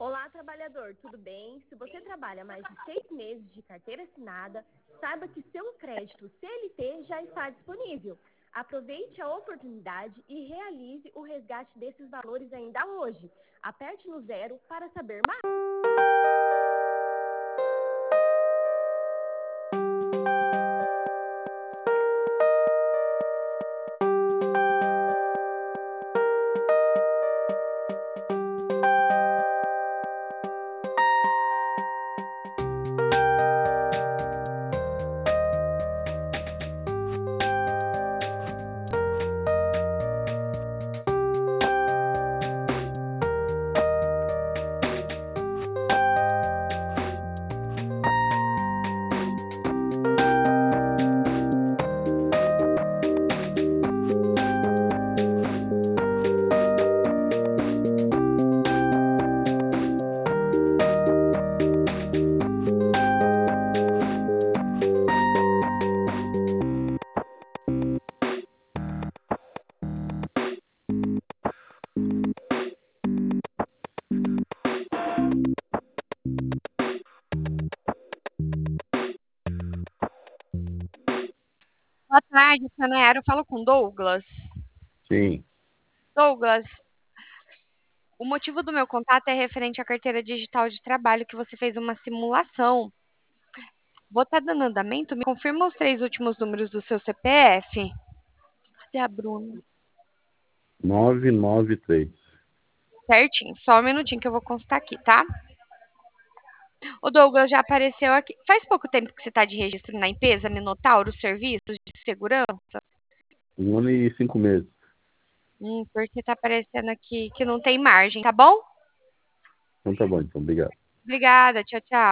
Olá, trabalhador, tudo bem? Se você trabalha mais de 6 meses de carteira assinada, saiba que seu crédito CLT já está disponível. Aproveite a oportunidade e realize o resgate desses valores ainda hoje. Aperte no 0 para saber mais. Boa tarde, Sanera. Eu falo com Douglas. Sim. Douglas, o motivo do meu contato é referente à carteira digital de trabalho, que você fez uma simulação. Vou estar dando andamento. Me confirma os 3 últimos números do seu CPF. Cadê a Bruna? 993. Certinho. Só um minutinho que eu vou constar aqui, tá? O Douglas já apareceu aqui. Faz pouco tempo que você está de registro na empresa Minotauro Serviços de Segurança? 1 ano e 5 meses. Porque tá aparecendo aqui que não tem margem, tá bom? Então tá bom, então. Obrigado. Obrigada. Tchau, tchau.